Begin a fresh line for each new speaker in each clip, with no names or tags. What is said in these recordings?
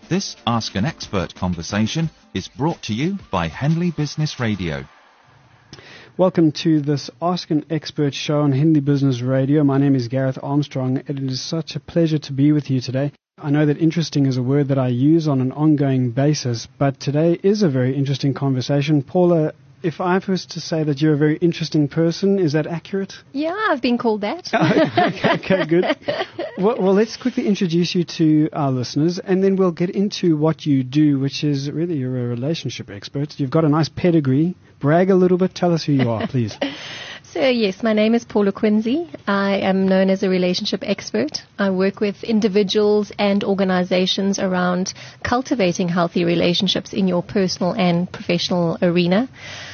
This Ask an Expert conversation is brought to you by Henley Business Radio.
Welcome to this Ask an Expert show on Henley Business Radio. My name is Gareth Armstrong, and it is such a pleasure to be with you today. I know that interesting is a word that I use on an ongoing basis, but today is a very interesting conversation. Paula, if I was to say that you're a very interesting person, is that accurate?
Yeah, I've been called that.
Okay, good. Well, let's quickly introduce you to our listeners, and then we'll get into what you do, which is really you're a relationship expert. You've got a nice pedigree. Brag a little bit. Tell us who you are, please.
So, yes, my name is Paula Quincy. I am known as a relationship expert. I work with individuals and organizations around cultivating healthy relationships in your personal and professional arena.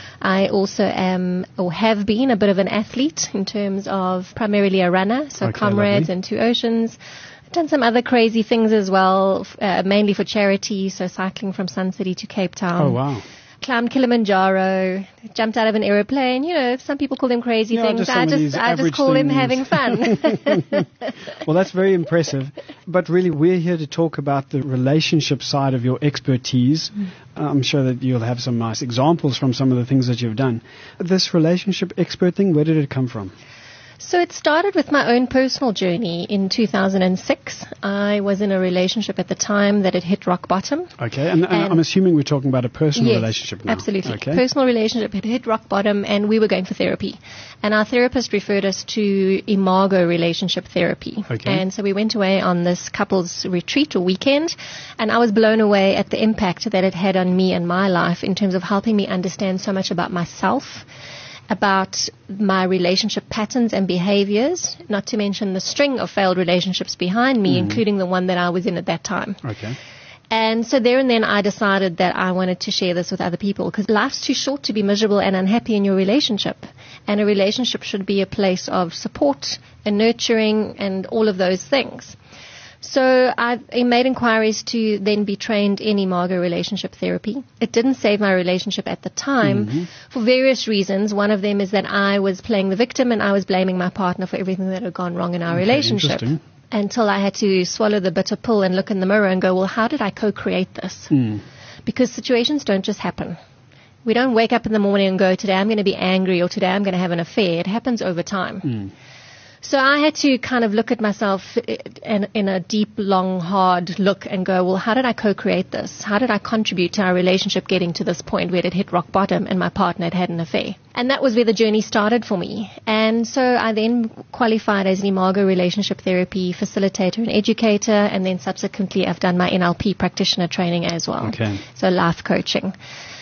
I also am, or have been, a bit of an athlete in terms of primarily a runner, so Comrades lovely. And Two Oceans. I've done some other crazy things as well, mainly for charity, so cycling from Sun City to Cape Town.
Oh, wow.
Climbed Kilimanjaro, jumped out of an aeroplane. You know, some people call them crazy things. I just call them having fun.
Well, that's very impressive. But really, we're here to talk about the relationship side of your expertise. I'm sure that you'll have some nice examples from some of the things that you've done. This relationship expert thing, where did it come from?
So it started with my own personal journey in 2006. I was in a relationship at the time that had hit rock bottom.
Okay, and I'm assuming we're talking about a personal relationship now.
Absolutely.
Okay.
Personal relationship had hit rock bottom, and we were going for therapy. And our therapist referred us to Imago relationship therapy.
Okay.
And so we went away on this couples retreat or weekend, and I was blown away at the impact that it had on me and my life in terms of helping me understand so much about myself, about my relationship patterns and behaviors, not to mention the string of failed relationships behind me, including the one that I was in at that time.
Okay.
And so there and then I decided that I wanted to share this with other people, because life's too short to be miserable and unhappy in your relationship. And a relationship should be a place of support and nurturing and all of those things. So I made inquiries to then be trained in Imago relationship therapy. It didn't save my relationship at the time for various reasons. One of them is that I was playing the victim and I was blaming my partner for everything that had gone wrong in our relationship. Until I had to swallow the bitter pill and look in the mirror and go, well, how did I co-create this? Because situations don't just happen. We don't wake up in the morning and go, today I'm going to be angry or today I'm going to have an affair. It happens over time. So I had to kind of look at myself in a deep, long, hard look and go, well, how did I co-create this? How did I contribute to our relationship getting to this point where it had hit rock bottom and my partner had an affair? And that was where the journey started for me. And so I then qualified as an Imago relationship therapy facilitator and educator, and then subsequently I've done my NLP practitioner training as well.
Okay.
So life coaching.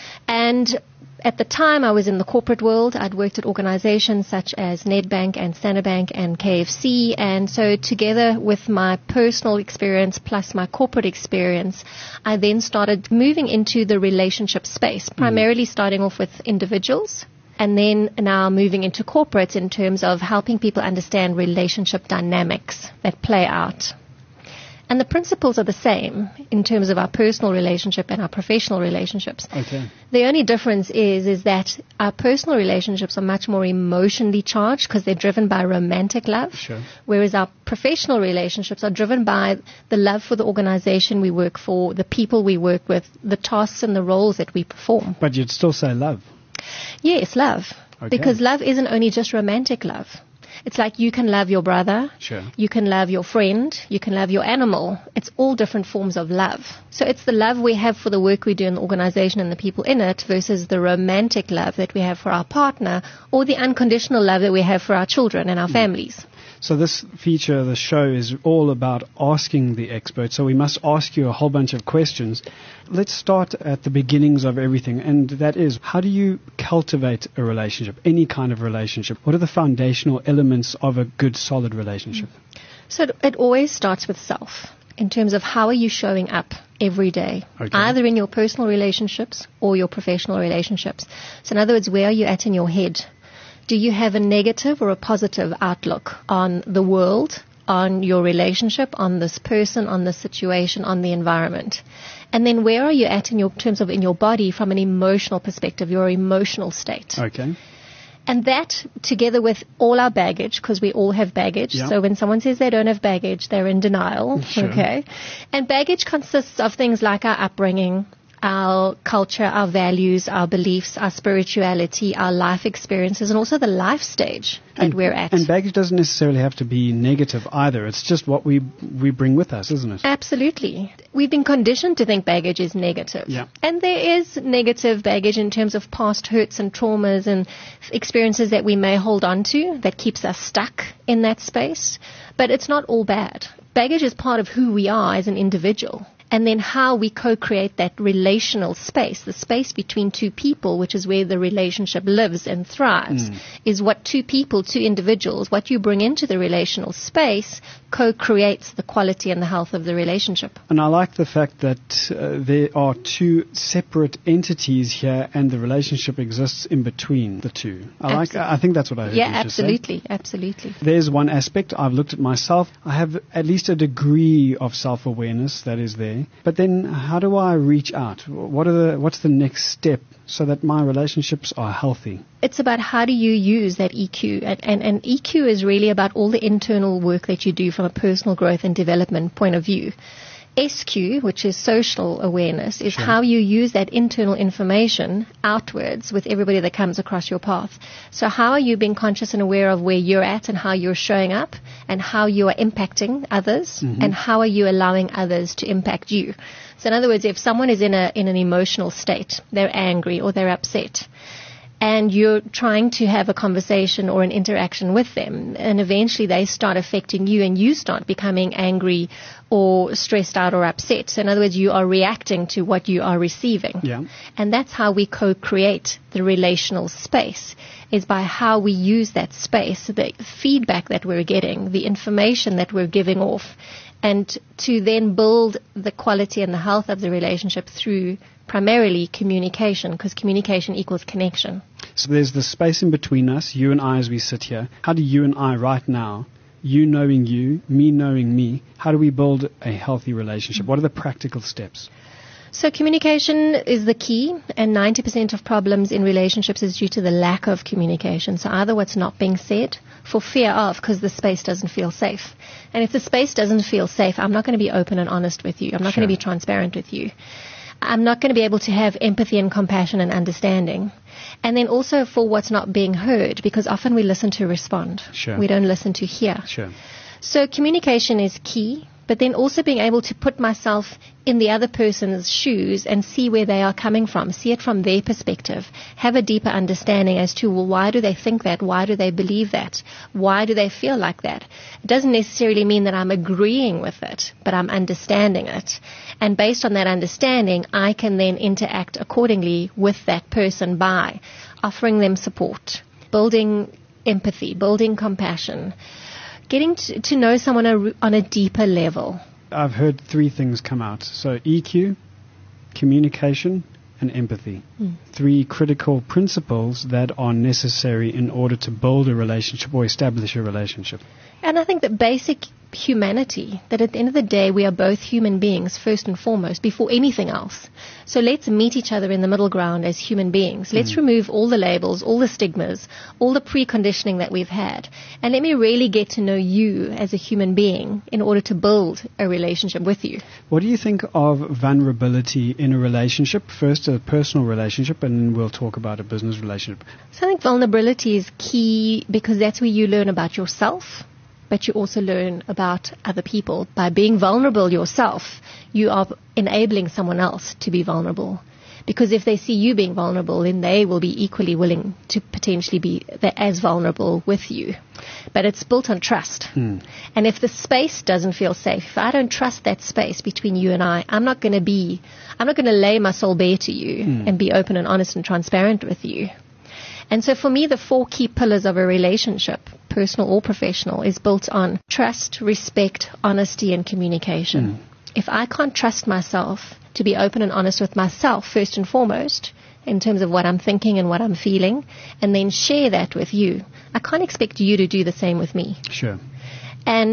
And at the time, I was in the corporate world. I'd worked at organizations such as Nedbank and Standard Bank and KFC. And so together with my personal experience plus my corporate experience, I then started moving into the relationship space, primarily starting off with individuals and then now moving into corporates in terms of helping people understand relationship dynamics that play out. And the principles are the same in terms of our personal relationship and our professional relationships.
Okay.
The only difference is that our personal relationships are much more emotionally charged because they're driven by romantic love, whereas our professional relationships are driven by the love for the organization we work for, the people we work with, the tasks and the roles that we perform.
But you'd still say love.
Yes, love.
Okay.
Because love isn't only just romantic love. It's like you can love your brother, you can love your friend, you can love your animal. It's all different forms of love. So it's the love we have for the work we do in the organization and the people in it versus the romantic love that we have for our partner or the unconditional love that we have for our children and our families.
So this feature of the show is all about asking the expert. So we must ask you a whole bunch of questions. Let's start at the beginnings of everything, and that is, how do you cultivate a relationship, any kind of relationship? What are the foundational elements of a good, solid relationship?
So it always starts with self, in terms of how are you showing up every day, either in your personal relationships or your professional relationships. So in other words, where are you at in your head? Do you have a negative or a positive outlook on the world, on your relationship, on this person, on the situation, on the environment? And then where are you at in your terms of in your body from an emotional perspective, your emotional state?
Okay.
And that, together with all our baggage, because we all have baggage.
Yeah.
So when someone says they don't have baggage, they're in denial.
Sure.
Okay. And baggage consists of things like our upbringing, our culture, our values, our beliefs, our spirituality, our life experiences, and also the life stage that we're at.
And baggage doesn't necessarily have to be negative either. It's just what we bring with us, isn't it?
Absolutely. We've been conditioned to think baggage is negative.
Yeah.
And there is negative baggage in terms of past hurts and traumas and experiences that we may hold on to that keeps us stuck in that space. But it's not all bad. Baggage is part of who we are as an individual. And then how we co-create that relational space, the space between two people, which is where the relationship lives and thrives, is what two people, two individuals, what you bring into the relational space co-creates the quality and the health of the relationship.
And I like the fact that there are two separate entities here and the relationship exists in between the two. I think that's what I heard you just say.
Absolutely.
There's one aspect. I've looked at myself. I have at least a degree of self-awareness that is there. But then how do I reach out? What's the next step so that my relationships are healthy?
It's about how do you use that EQ. And EQ is really about all the internal work that you do from a personal growth and development point of view. SQ, which is social awareness, is how you use that internal information outwards with everybody that comes across your path. So how are you being conscious and aware of where you're at and how you're showing up and how you are impacting others and how are you allowing others to impact you? So in other words, if someone is in an emotional state, they're angry or they're upset, and you're trying to have a conversation or an interaction with them, and eventually they start affecting you and you start becoming angry or stressed out or upset. So in other words, you are reacting to what you are receiving.
Yeah.
And that's how we co-create the relational space, is by how we use that space, the feedback that we're getting, the information that we're giving off, and to then build the quality and the health of the relationship through primarily communication, because communication equals connection.
So there's the space in between us, you and I as we sit here. How do you and I right now, you knowing you, me knowing me, how do we build a healthy relationship? What are the practical steps?
So communication is the key, and 90% of problems in relationships is due to the lack of communication. So either what's not being said for fear of, because the space doesn't feel safe. And if the space doesn't feel safe, I'm not going to be open and honest with you. I'm not going to be transparent with you. I'm not going to be able to have empathy and compassion and understanding. And then also for what's not being heard, because often we listen to respond.
Sure.
We don't listen to hear.
Sure.
So communication is key, but then also being able to put myself in the other person's shoes and see where they are coming from, see it from their perspective, have a deeper understanding as to, well, why do they think that? Why do they believe that? Why do they feel like that? It doesn't necessarily mean that I'm agreeing with it, but I'm understanding it. And based on that understanding, I can then interact accordingly with that person by offering them support, building empathy, building compassion, getting to know someone on a deeper level.
I've heard three things come out. So EQ, communication, and empathy. Three critical principles that are necessary in order to build a relationship or establish a relationship.
And I think that basic humanity, that at the end of the day we are both human beings first and foremost before anything else. So let's meet each other in the middle ground as human beings. Let's remove all the labels, all the stigmas, all the preconditioning that we've had, and let me really get to know you as a human being in order to build a relationship with you.
What do you think of vulnerability in a relationship? First a personal relationship, and then we'll talk about a business relationship.
So I think vulnerability is key because that's where you learn about yourself, but you also learn about other people. By being vulnerable yourself, you are enabling someone else to be vulnerable. Because if they see you being vulnerable, then they will be equally willing to potentially be as vulnerable with you. But it's built on trust. And if the space doesn't feel safe, if I don't trust that space between you and I'm not going to lay my soul bare to you and be open and honest and transparent with you. And so for me, the four key pillars of a relationship, personal or professional, is built on trust, respect, honesty, and communication. If I can't trust myself to be open and honest with myself first and foremost, in terms of what I'm thinking and what I'm feeling, and then share that with you, I can't expect you to do the same with me.
Sure.
And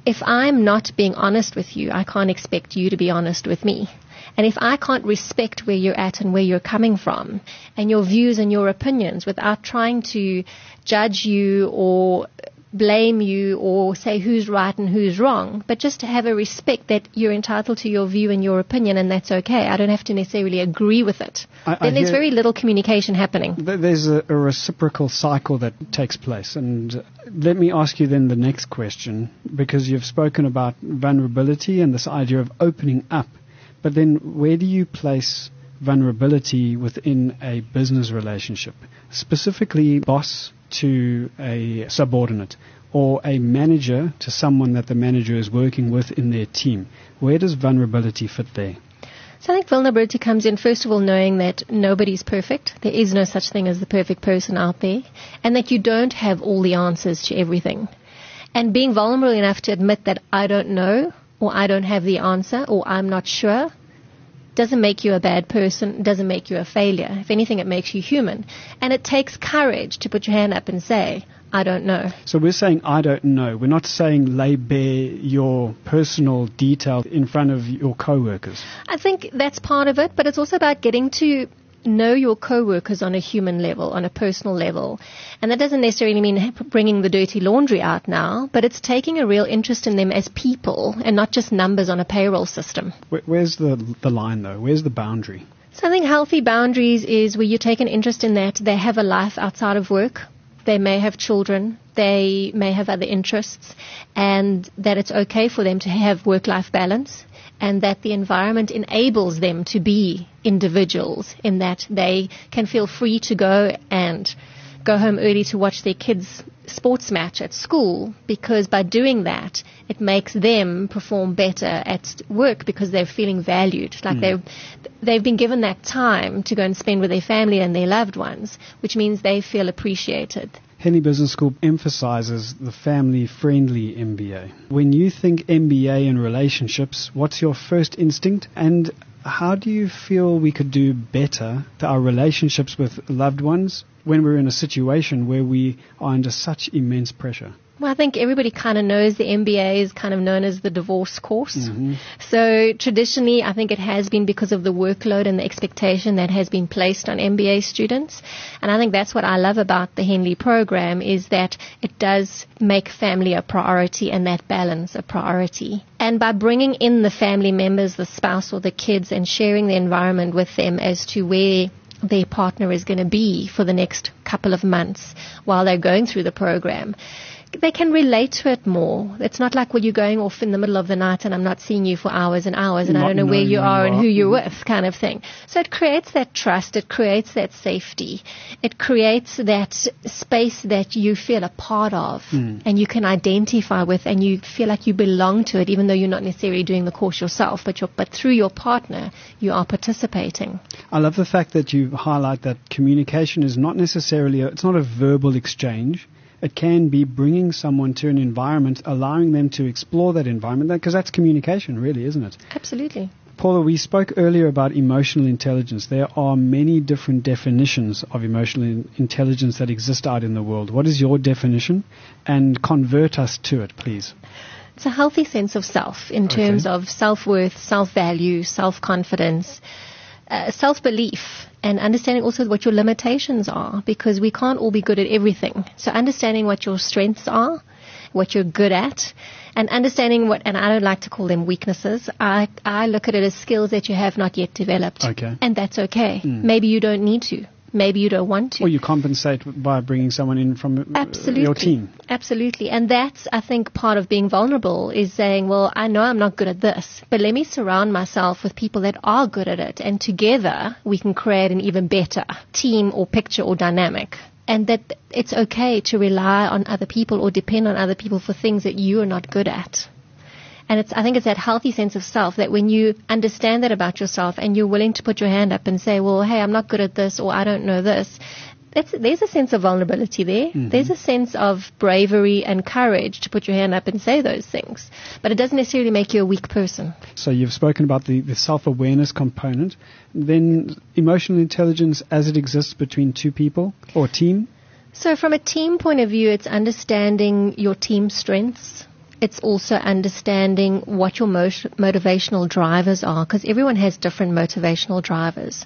if I'm not being honest with you, I can't expect you to be honest with me. And if I can't respect where you're at and where you're coming from and your views and your opinions without trying to judge you or blame you or say who's right and who's wrong, but just to have a respect that you're entitled to your view and your opinion, and that's okay. I don't have to necessarily agree with it. Then there's very little communication happening.
There's a reciprocal cycle that takes place. And let me ask you then the next question, because you've spoken about vulnerability and this idea of opening up. But then where do you place vulnerability within a business relationship? Specifically, boss to a subordinate or a manager to someone that the manager is working with in their team. Where does vulnerability fit there?
So I think vulnerability comes in, first of all, knowing that nobody's perfect. There is no such thing as the perfect person out there, and that you don't have all the answers to everything. And being vulnerable enough to admit that I don't know, or I don't have the answer, or I'm not sure, doesn't make you a bad person, doesn't make you a failure. If anything, it makes you human. And it takes courage to put your hand up and say, I don't know.
So we're saying, I don't know. We're not saying lay bare your personal detail in front of your co-workers.
I think that's part of it, but it's also about getting to know your co-workers on a human level, on a personal level. And that doesn't necessarily mean bringing the dirty laundry out now, but it's taking a real interest in them as people and not just numbers on a payroll system.
Where's the line, though? Where's the boundary?
So I think healthy boundaries is where you take an interest in that they have a life outside of work. They may have children. They may have other interests, and that it's okay for them to have work-life balance, and that the environment enables them to be individuals in that they can feel free to go home early to watch their kids' sports match at school, because by doing that, it makes them perform better at work because they're feeling valued. Like they've been given that time to go and spend with their family and their loved ones, which means they feel appreciated.
Henley Business School emphasizes the family-friendly MBA. When you think MBA and relationships, what's your first instinct? And how do you feel we could do better to our relationships with loved ones when we're in a situation where we are under such immense pressure?
Well, I think everybody kind of knows the MBA is kind of known as the divorce course. Mm-hmm. So traditionally, I think it has been because of the workload and the expectation that has been placed on MBA students. And I think that's what I love about the Henley program, is that it does make family a priority and that balance a priority. And by bringing in the family members, the spouse or the kids, and sharing the environment with them as to where their partner is going to be for the next couple of months while they're going through the program, they can relate to it more. It's not like, well, you're going off in the middle of the night and I'm not seeing you for hours and hours and I don't know where you are and who you're with, kind of thing. So it creates that trust. It creates that safety. It creates that space that you feel a part of and you can identify with, and you feel like you belong to it, even though you're not necessarily doing the course yourself, but through your partner, you are participating.
I love the fact that you highlight that communication is not necessarily, it's not a verbal exchange. It can be bringing someone to an environment, allowing them to explore that environment, because that's communication, really, isn't it?
Absolutely.
Paula, we spoke earlier about emotional intelligence. There are many different definitions of emotional intelligence that exist out in the world. What is your definition? And convert us to it, please.
It's a healthy sense of self in terms of self-worth, self-value, self-confidence, self-belief, and understanding also what your limitations are, because we can't all be good at everything. So understanding what your strengths are, what you're good at, and understanding what, and I don't like to call them weaknesses, I look at it as skills that you have not yet developed.
Okay.
And that's okay. Maybe you don't need to. Maybe you don't want to.
Or you compensate by bringing someone in from your team.
Absolutely. And that's, I think, part of being vulnerable, is saying, well, I know I'm not good at this, but let me surround myself with people that are good at it. And together we can create an even better team or picture or dynamic. And that it's okay to rely on other people or depend on other people for things that you are not good at. And I think it's that healthy sense of self, that when you understand that about yourself and you're willing to put your hand up and say, well, hey, I'm not good at this, or I don't know this, there's a sense of vulnerability there. Mm-hmm. There's a sense of bravery and courage to put your hand up and say those things. But it doesn't necessarily make you a weak person.
So you've spoken about the self-awareness component. Then emotional intelligence as it exists between two people or team?
So from a team point of view, it's understanding your team strengths it's also understanding what your motivational drivers are, because everyone has different motivational drivers.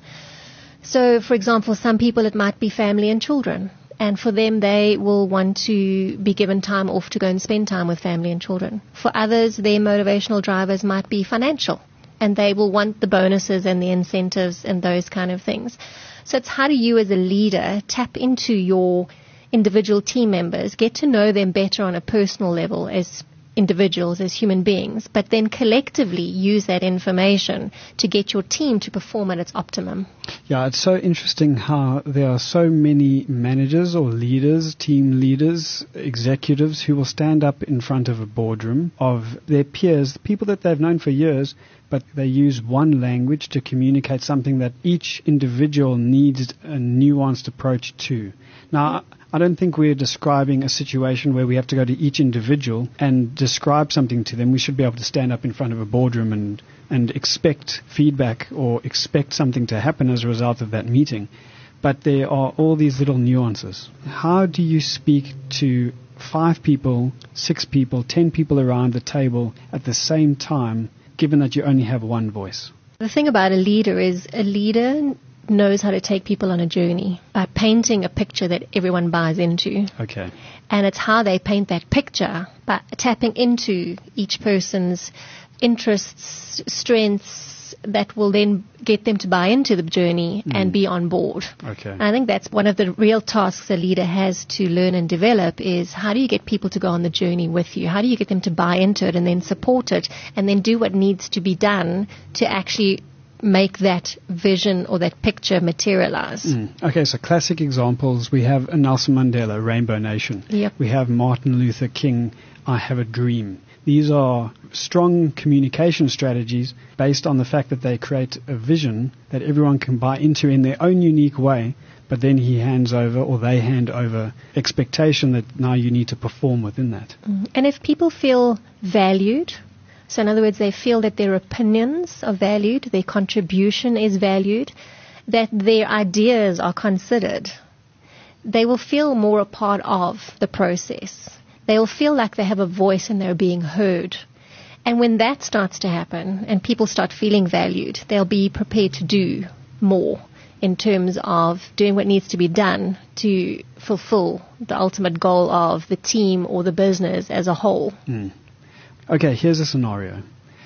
So, for example, some people it might be family and children. And for them, they will want to be given time off to go and spend time with family and children. For others, their motivational drivers might be financial, and they will want the bonuses and the incentives and those kind of things. So it's how do you as a leader tap into your individual team members, get to know them better on a personal level as individuals, as human beings, but then collectively use that information to get your team to perform at its optimum.
Yeah, it's so interesting how there are so many managers or leaders, team leaders, executives who will stand up in front of a boardroom of their peers, people that they've known for years, but they use one language to communicate something that each individual needs a nuanced approach to. Now, I don't think we're describing a situation where we have to go to each individual and describe something to them. We should be able to stand up in front of a boardroom and expect feedback or expect something to happen as a result of that meeting. But there are all these little nuances. How do you speak to 5 people, 6 people, 10 people around the table at the same time, given that you only have one voice?
The thing about a leader is a leader knows how to take people on a journey by painting a picture that everyone buys into.
Okay.
And it's how they paint that picture by tapping into each person's interests, strengths, that will then get them to buy into the journey and be on board.
Okay.
And I think that's one of the real tasks a leader has to learn and develop is how do you get people to go on the journey with you? How do you get them to buy into it and then support it and then do what needs to be done to actually make that vision or that picture materialize?
Okay, so classic examples. We have a Nelson Mandela, Rainbow Nation.
Yep.
We have Martin Luther King, I Have a Dream. These are strong communication strategies based on the fact that they create a vision that everyone can buy into in their own unique way, but then he hands over or they hand over expectation that now you need to perform within that.
And if people feel valued, so in other words, they feel that their opinions are valued, their contribution is valued, that their ideas are considered, they will feel more a part of the process. They will feel like they have a voice and they're being heard. And when that starts to happen and people start feeling valued, they'll be prepared to do more in terms of doing what needs to be done to fulfill the ultimate goal of the team or the business as a whole.
Okay, here's a scenario.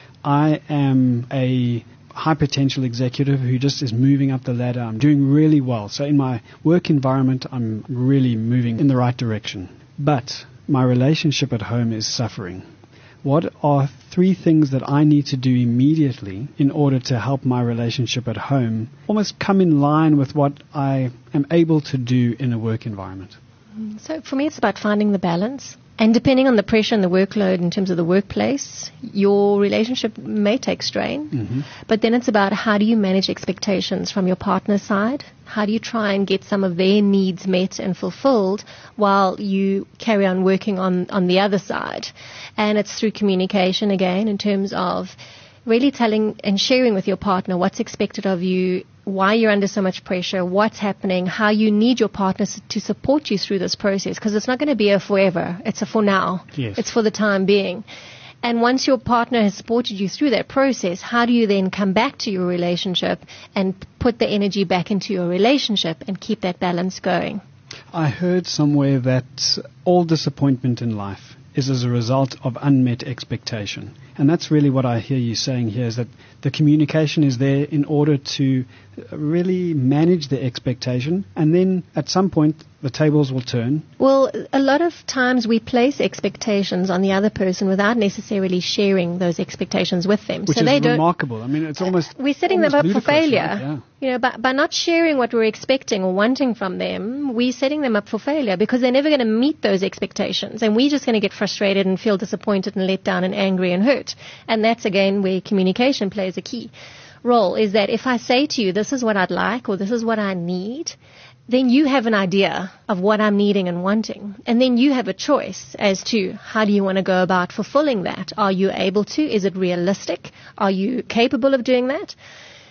I am a high potential executive who just is moving up the ladder. I'm doing really well. So in my work environment, I'm really moving in the right direction. But my relationship at home is suffering. What are 3 things that I need to do immediately in order to help my relationship at home almost come in line with what I am able to do in a work environment?
So for me, it's about finding the balance. And depending on the pressure and the workload in terms of the workplace, your relationship may take strain. But then it's about how do you manage expectations from your partner's side? How do you try and get some of their needs met and fulfilled while you carry on working on the other side? And it's through communication again in terms of really telling and sharing with your partner what's expected of you, why you're under so much pressure, what's happening, how you need your partners to support you through this process, because it's not going to be a forever. It's a for now.
Yes.
It's for the time being. And once your partner has supported you through that process, how do you then come back to your relationship and put the energy back into your relationship and keep that balance going?
I heard somewhere that all disappointment in life is as a result of unmet expectation. And that's really what I hear you saying here, is that the communication is there in order to really manage the expectation, and then at some point the tables will turn.
Well, a lot of times we place expectations on the other person without necessarily sharing those expectations with them.
Which
so
is
they don't,
remarkable. I mean, it's almost
we're setting them up for
ludicrous,
failure.
right? Yeah.
You know, by not sharing what we're expecting or wanting from them, we're setting them up for failure because they're never going to meet those expectations, and we're just going to get frustrated and feel disappointed and let down and angry and hurt. And that's again where communication plays a key role, is that if I say to you, this is what I'd like or this is what I need, then you have an idea of what I'm needing and wanting. And then you have a choice as to how do you want to go about fulfilling that. Are you able to? Is it realistic? Are you capable of doing that?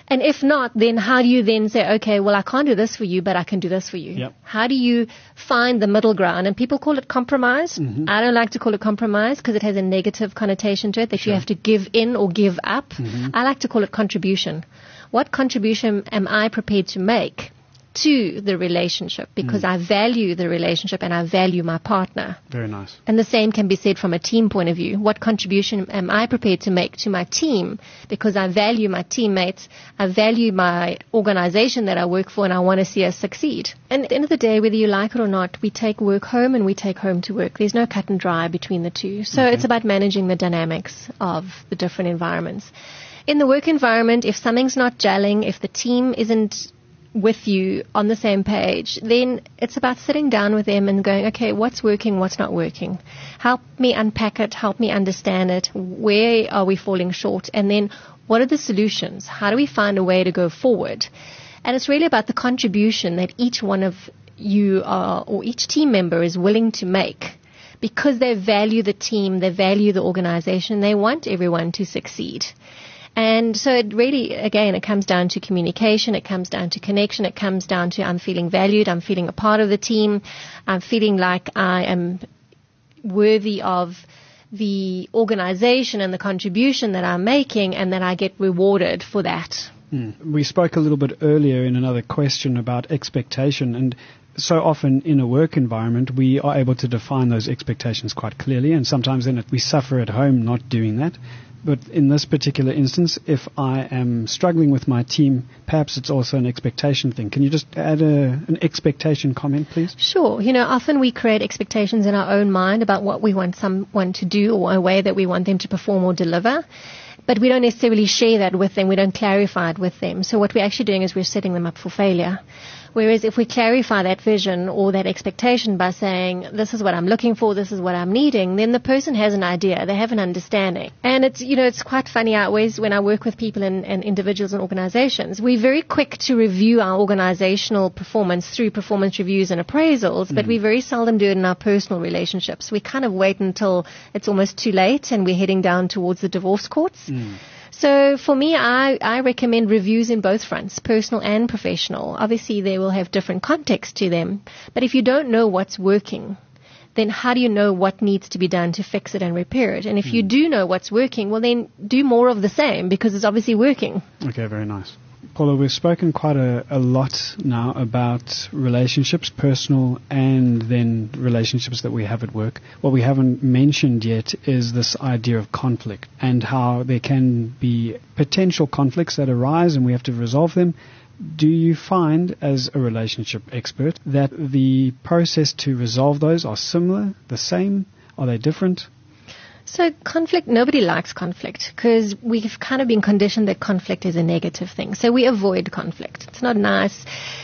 And if not, then how do you then say, okay, well, I can't do this for you, but I can do this for you?
Yep.
How do you find the middle ground? And people call it compromise.
Mm-hmm.
I don't like to call it compromise because it has a negative connotation to it that you have to give in or give up.
Mm-hmm.
I like to call it contribution. What contribution am I prepared to make to the relationship? Because I value the relationship and I value my partner.
Very nice.
And the same can be said from a team point of view. What contribution am I prepared to make to my team? Because I value my teammates, I value my organization that I work for, and I want to see us succeed. And at the end of the day, whether you like it or not, we take work home and we take home to work. There's no cut and dry between the two. So it's about managing the dynamics of the different environments. In the work environment, if something's not gelling, if the team isn't with you on the same page, then it's about sitting down with them and going, okay, what's working, what's not working? Help me unpack it, help me understand it. Where are we falling short? And then what are the solutions? How do we find a way to go forward? And it's really about the contribution that each one of you are, or each team member is willing to make, because they value the team, they value the organization, they want everyone to succeed. And so it really, again, it comes down to communication, it comes down to connection, it comes down to I'm feeling valued, I'm feeling a part of the team, I'm feeling like I am worthy of the organization and the contribution that I'm making, and that I get rewarded for that.
We spoke a little bit earlier in another question about expectation, and so often in a work environment we are able to define those expectations quite clearly, and sometimes then we suffer at home not doing that. But in this particular instance, if I am struggling with my team, perhaps it's also an expectation thing. Can you just add an expectation comment, please?
Sure. Often we create expectations in our own mind about what we want someone to do or a way that we want them to perform or deliver. But we don't necessarily share that with them. We don't clarify it with them. So what we're actually doing is we're setting them up for failure. Whereas if we clarify that vision or that expectation by saying, this is what I'm looking for, this is what I'm needing, then the person has an idea, they have an understanding. And it's quite funny, when I work with people and individuals and organizations, we're very quick to review our organizational performance through performance reviews and appraisals, but we very seldom do it in our personal relationships. We kind of wait until it's almost too late and we're heading down towards the divorce courts. So for me, I recommend reviews in both fronts, personal and professional. Obviously, they will have different context to them. But if you don't know what's working, then how do you know what needs to be done to fix it and repair it? And if you do know what's working, well, then do more of the same, because it's obviously working.
Okay, very nice. Paula, we've spoken quite a lot now about relationships, personal and then relationships that we have at work. What we haven't mentioned yet is this idea of conflict and how there can be potential conflicts that arise and we have to resolve them. Do you find, as a relationship expert, that the process to resolve those are similar, the same? Are they different?
So conflict, nobody likes conflict because we've kind of been conditioned that conflict is a negative thing. So we avoid conflict. It's not nice.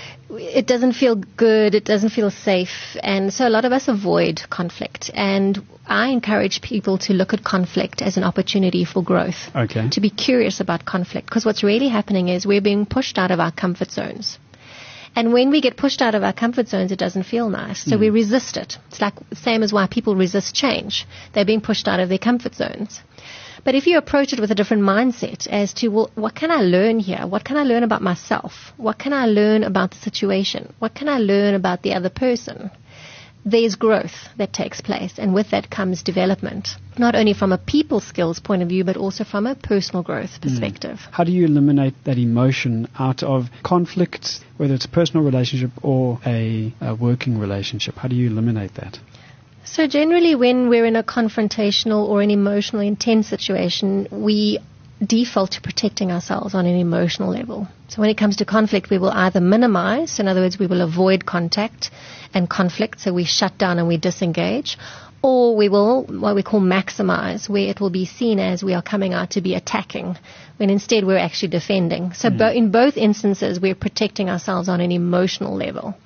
It doesn't feel good. It doesn't feel safe. And so a lot of us avoid conflict. And I encourage people to look at conflict as an opportunity for growth.
Okay.
To be curious about conflict, because what's really happening is we're being pushed out of our comfort zones. And when we get pushed out of our comfort zones, it doesn't feel nice. So we resist it. It's like the same as why people resist change. They're being pushed out of their comfort zones. But if you approach it with a different mindset as to, well, what can I learn here? What can I learn about myself? What can I learn about the situation? What can I learn about the other person? There's growth that takes place, and with that comes development, not only from a people skills point of view, but also from a personal growth perspective.
How do you eliminate that emotion out of conflicts, whether it's a personal relationship or a working relationship? How do you eliminate that?
So generally when we're in a confrontational or an emotionally intense situation, we default to protecting ourselves on an emotional level. So when it comes to conflict, we will either minimize, in other words, we will avoid contact and conflict, so we shut down and we disengage, or we will what we call maximize, where it will be seen as we are coming out to be attacking, when instead we're actually defending. So in both instances, we're protecting ourselves on an emotional level.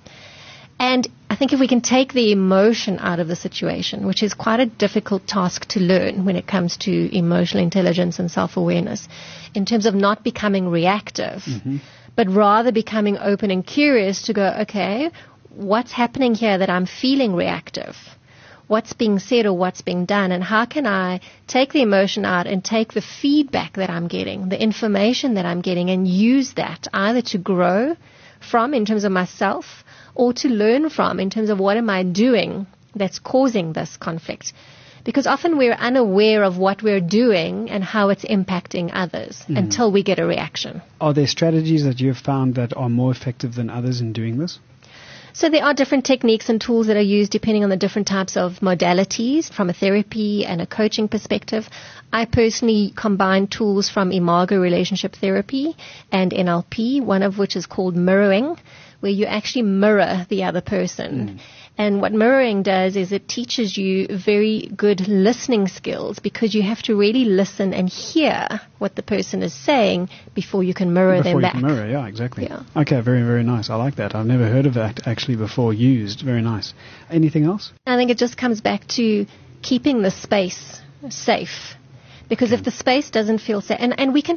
And I think if we can take the emotion out of the situation, which is quite a difficult task to learn when it comes to emotional intelligence and self-awareness, in terms of not becoming reactive, but rather becoming open and curious to go, okay, what's happening here that I'm feeling reactive? what's being said or what's being done, and how can I take the emotion out and take the feedback that I'm getting, the information that I'm getting, and use that either to grow from in terms of myself or to learn from in terms of what am I doing that's causing this conflict. Because often we're unaware of what we're doing and how it's impacting others until we get a reaction.
Are there strategies that you've found that are more effective than others in doing this?
So there are different techniques and tools that are used depending on the different types of modalities from a therapy and a coaching perspective. I personally combine tools from Imago relationship therapy and NLP, one of which is called mirroring, where you actually mirror the other person. And what mirroring does is it teaches you very good listening skills, because you have to really listen and hear what the person is saying before you can mirror them back.
Before you can mirror, yeah, exactly.
Yeah.
Okay, very, very nice. I like that. I've never heard of that actually before used. Very nice. Anything else?
I think it just comes back to keeping the space safe. Because if the space doesn't feel safe, and we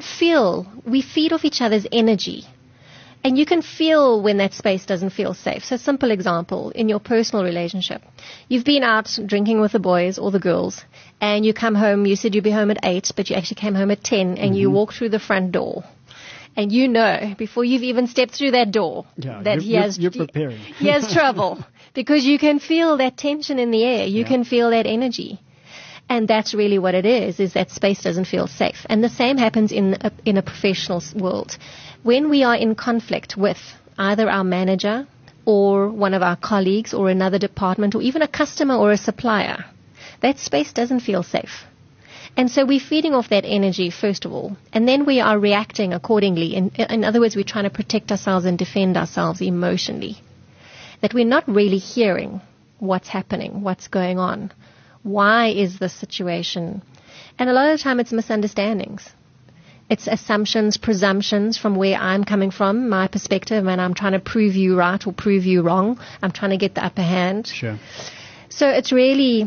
feed off each other's energy. And you can feel when that space doesn't feel safe. So simple example, in your personal relationship. You've been out drinking with the boys or the girls, and you come home, you said you'd be home at 8, but you actually came home at 10, and you walk through the front door. And you know, before you've even stepped through that door, that
you're preparing.
He has trouble. Because you can feel that tension in the air. You can feel that energy. And that's really what it is that space doesn't feel safe. And the same happens in a professional world. When we are in conflict with either our manager or one of our colleagues or another department or even a customer or a supplier, that space doesn't feel safe. And so we're feeding off that energy, first of all, and then we are reacting accordingly. In other words, we're trying to protect ourselves and defend ourselves emotionally. That we're not really hearing what's happening, what's going on. Why is this situation? And a lot of the time it's misunderstandings. It's assumptions, presumptions from where I'm coming from, my perspective, and I'm trying to prove you right or prove you wrong. I'm trying to get the upper hand.
Sure.
So it's really,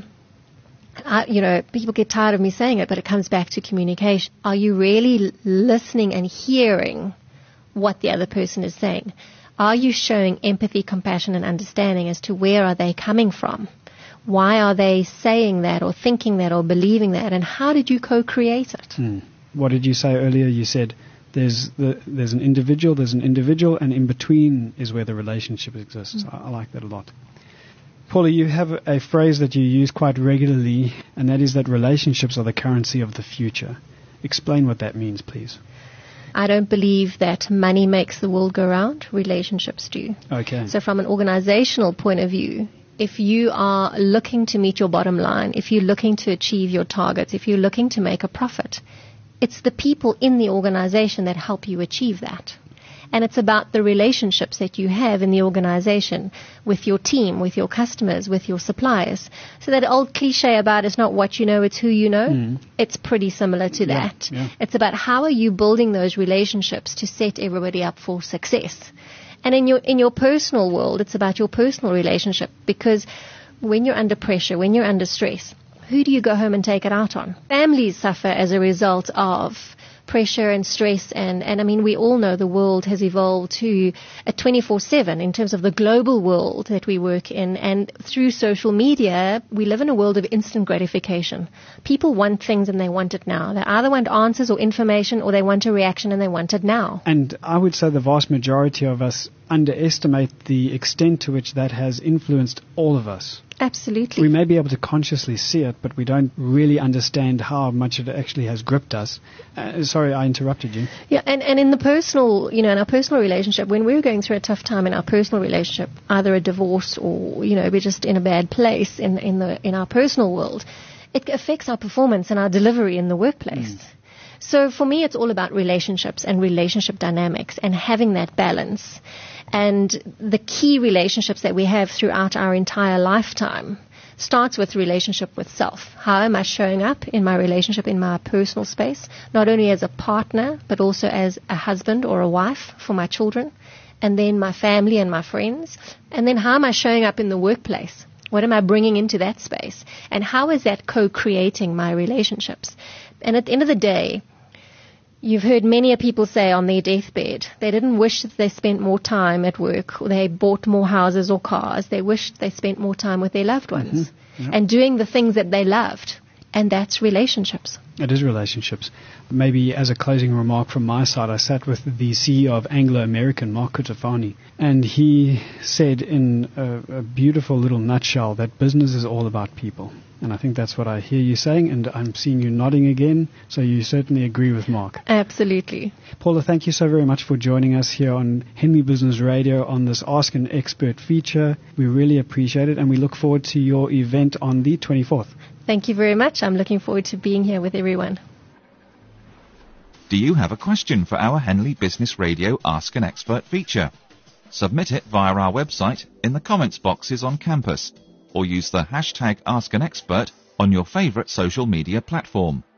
people get tired of me saying it, but it comes back to communication. Are you really listening and hearing what the other person is saying? Are you showing empathy, compassion, and understanding as to where are they coming from? Why are they saying that or thinking that or believing that? And how did you co-create it?
What did you say earlier? You said there's an individual, and in between is where the relationship exists. I like that a lot. Paula, you have a phrase that you use quite regularly, and that is that relationships are the currency of the future. Explain what that means, please.
I don't believe that money makes the world go round. Relationships do.
Okay.
So from an organizational point of view, if you are looking to meet your bottom line, if you're looking to achieve your targets, if you're looking to make a profit, it's the people in the organization that help you achieve that. And it's about the relationships that you have in the organization with your team, with your customers, with your suppliers. So that old cliche about it's not what you know, it's who you know, it's pretty similar to that.
Yeah.
It's about how are you building those relationships to set everybody up for success. And in your personal world, it's about your personal relationship, because when you're under pressure, when you're under stress, who do you go home and take it out on? Families suffer as a result of pressure and stress, and I mean, we all know the world has evolved to a 24/7 in terms of the global world that we work in, and through social media, we live in a world of instant gratification. People want things and they want it now. They either want answers or information, or they want a reaction and they want it now.
And I would say the vast majority of us underestimate the extent to which that has influenced all of us.
Absolutely.
We may be able to consciously see it, but we don't really understand how much it actually has gripped us. Sorry, I interrupted you.
Yeah, and in the personal, in our personal relationship, when we're going through a tough time in our personal relationship, either a divorce or, we're just in a bad place in our personal world, it affects our performance and our delivery in the workplace. So for me, it's all about relationships and relationship dynamics and having that balance. And the key relationships that we have throughout our entire lifetime starts with relationship with self. How am I showing up in my relationship, in my personal space, not only as a partner, but also as a husband or a wife for my children, and then my family and my friends. And then how am I showing up in the workplace? What am I bringing into that space? And how is that co-creating my relationships? And at the end of the day, You've heard many people say on their deathbed, they didn't wish that they spent more time at work or they bought more houses or cars. They wished they spent more time with their loved ones and doing the things that they loved. And that's relationships.
It is relationships. Maybe as a closing remark from my side, I sat with the CEO of Anglo American, Mark Cutifani, and he said in a beautiful little nutshell that business is all about people. And I think that's what I hear you saying, and I'm seeing you nodding again, so you certainly agree with Mark.
Absolutely.
Paula, thank you so very much for joining us here on Henley Business Radio on this Ask an Expert feature. We really appreciate it, and we look forward to your event on the 24th.
Thank you very much. I'm looking forward to being here with everyone.
Do you have a question for our Henley Business Radio Ask an Expert feature? Submit it via our website in the comments boxes on campus, or use the hashtag Ask an Expert on your favourite social media platform.